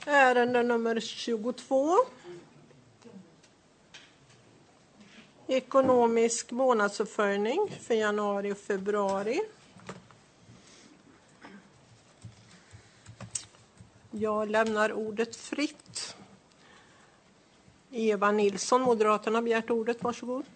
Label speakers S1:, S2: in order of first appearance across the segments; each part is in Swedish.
S1: Ärende nummer 22. Ekonomisk månadsuppföljning för januari och februari. Jag lämnar ordet fritt. Eva Nilsson, Moderaterna, har begärt ordet. Varsågod.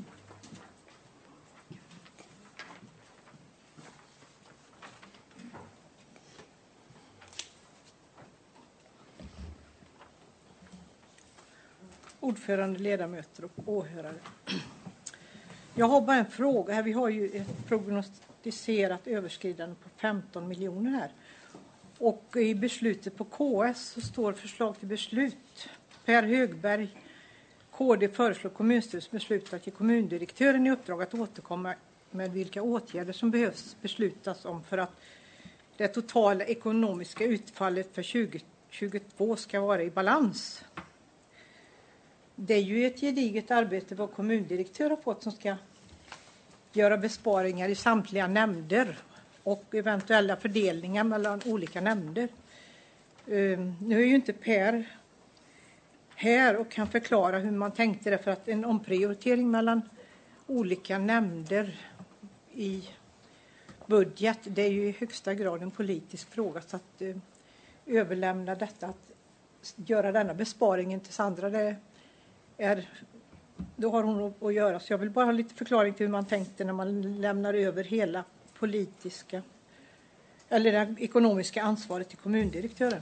S2: Ordförande, ledamöter och åhörare. Jag har bara en fråga här. Vi har ju ett prognostiserat överskridande på 15 miljoner här. Och i beslutet på KS så står förslag till beslut. Per Högberg, KD, föreslår kommunstyrelsens beslut att ge kommundirektören i uppdrag att återkomma med vilka åtgärder som behövs beslutas om för att det totala ekonomiska utfallet för 2022 ska vara i balans. Det är ju ett gediget arbete vad kommundirektör har fått som ska göra besparingar i samtliga nämnder och eventuella fördelningar mellan olika nämnder. Nu är ju inte Per här och kan förklara hur man tänkte det, för att en omprioritering mellan olika nämnder i budget, det är ju i högsta grad en politisk fråga, så att överlämna detta, att göra denna besparingen till Sandra, det är, då har hon att göra. Så jag vill bara ha lite förklaring till hur man tänkte när man lämnar över hela politiska eller det ekonomiska ansvaret till kommundirektören.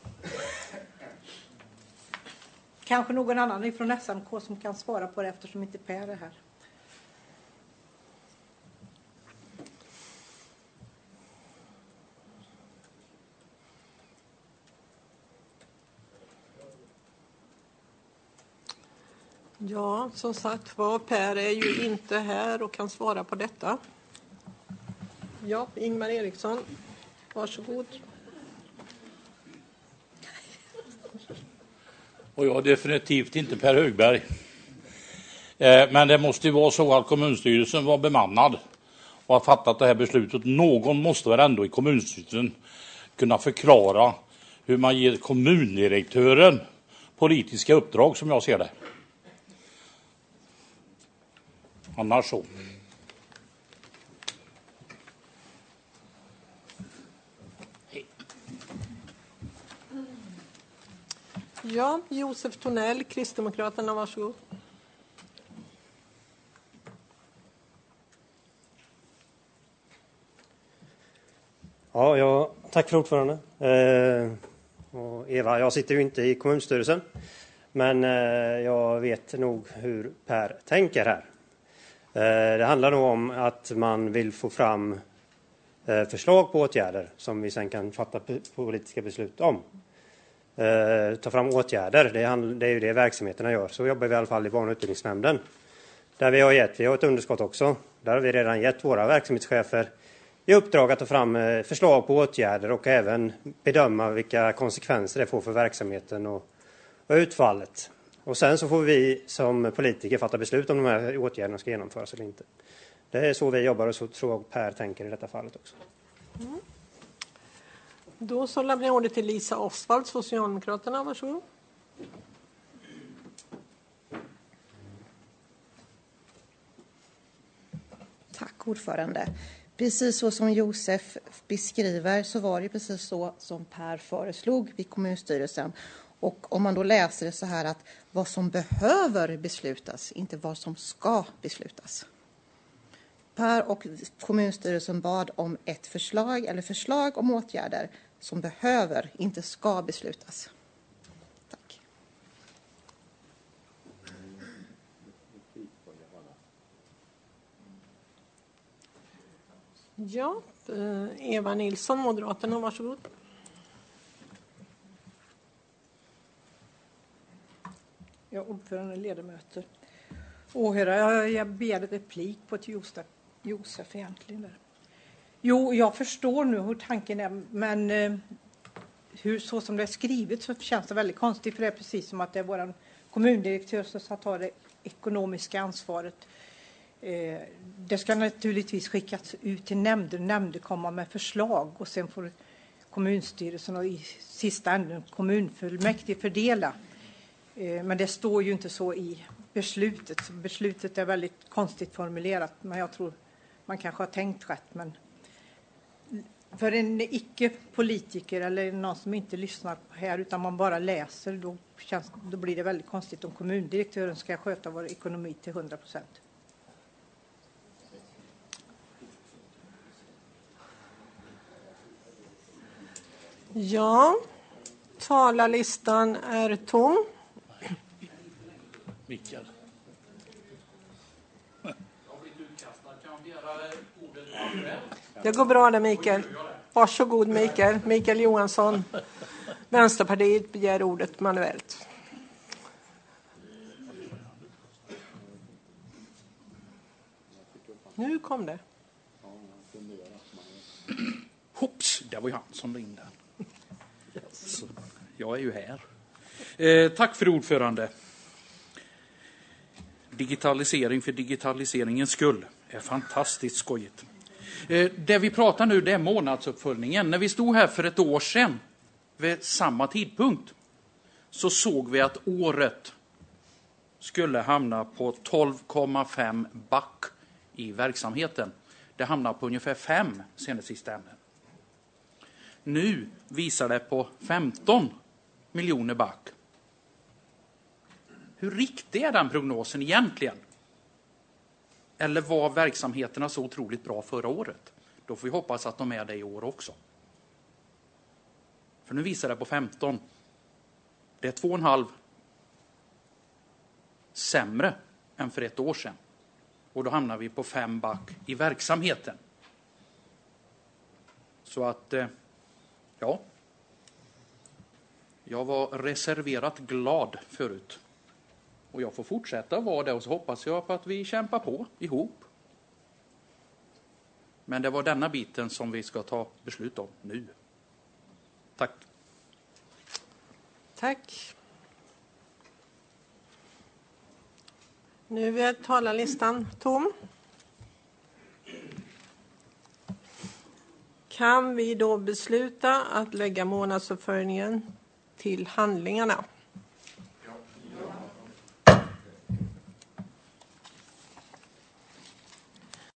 S2: Kanske någon annan ifrån SMK som kan svara på det, eftersom inte Per är här.
S1: Ja, som sagt var, Per är ju inte här och kan svara på detta. Ja, Ingmar Eriksson, varsågod.
S3: Och jag är definitivt inte Per Högberg. Men det måste ju vara så att kommunstyrelsen var bemannad och har fattat det här beslutet. Någon måste väl ändå i kommunstyrelsen kunna förklara hur man ger kommundirektören politiska uppdrag, som jag ser det. Annars så.
S1: Ja, Josef Tornell, Kristdemokraterna, varsågod.
S4: Ja, tack för ordförande. Och Eva, jag sitter ju inte i kommunstyrelsen, men jag vet nog hur Per tänker här. Det handlar nog om att man vill få fram förslag på åtgärder som vi sen kan fatta politiska beslut om. Ta fram åtgärder, det är ju det verksamheterna gör. Så jobbar vi i alla fall i barn- och utbildningsnämnden. Där vi har ett underskott också. Där har vi redan gett våra verksamhetschefer i uppdrag att ta fram förslag på åtgärder och även bedöma vilka konsekvenser det får för verksamheten och utfallet. Och sen så får vi som politiker fatta beslut om de här åtgärderna ska genomföras eller inte. Det är så vi jobbar, och så tror jag Per tänker i detta fallet också.
S1: Mm. Då så lämnar jag ordet till Lisa Osvald, Socialdemokraterna. Varsågod.
S5: Tack ordförande. Precis så som Josef beskriver så var det precis så som Per föreslog vid kommunstyrelsen. Och om man då läser det så här att vad som behöver beslutas, inte vad som ska beslutas. Per och kommunstyrelsen bad om ett förslag om åtgärder som behöver, inte ska beslutas. Tack.
S1: Ja, Eva Nilsson, Moderaterna, varsågod.
S2: Ja, ordförande, ledamöter. Åhörare, jag begärde replik på till Josef egentligen där. Jo, jag förstår nu hur tanken är, men så som det är skrivet så känns det väldigt konstigt, för det är precis som att det är vår kommundirektör som ska ta det ekonomiska ansvaret. Det ska naturligtvis skickas ut till nämnder komma med förslag, och sen får kommunstyrelsen och i sista änden kommunfullmäktige fördela. Men det står ju inte så i beslutet. Så beslutet är väldigt konstigt formulerat, men jag tror man kanske har tänkt rätt. Men för en icke-politiker eller någon som inte lyssnar här utan man bara läser, då blir det väldigt konstigt om kommundirektören ska sköta vår ekonomi till 100%.
S1: Ja, talarlistan är tom.
S3: Mikael.
S1: Det går bra där, Mikael. Varsågod, Mikael. Mikael Johansson, Vänsterpartiet, begär ordet manuellt. Nu kom det.
S6: Hopps, det var ju han som ringde. Så, jag är ju här. Tack för ordförande. Digitalisering för digitaliseringens skull är fantastiskt skojigt. Det vi pratar nu, det är månadsuppföljningen. När vi stod här för ett år sedan vid samma tidpunkt så såg vi att året skulle hamna på 12,5 back i verksamheten. Det hamnar på ungefär 5 senast sista ämnen. Nu visar det på 15 miljoner back. Hur riktig är den prognosen egentligen? Eller var verksamheterna så otroligt bra förra året? Då får vi hoppas att de är det i år också. För nu visar det på 15. Det är 2,5 sämre än för ett år sedan. Och då hamnar vi på 5 back i verksamheten. Så att, ja. Jag var reserverat glad förut. Och jag får fortsätta vara det och så hoppas jag på att vi kämpar på ihop. Men det var denna biten som vi ska ta beslut om nu. Tack.
S1: Tack. Nu är talarlistan tom. Kan vi då besluta att lägga månadsuppföljningen till handlingarna?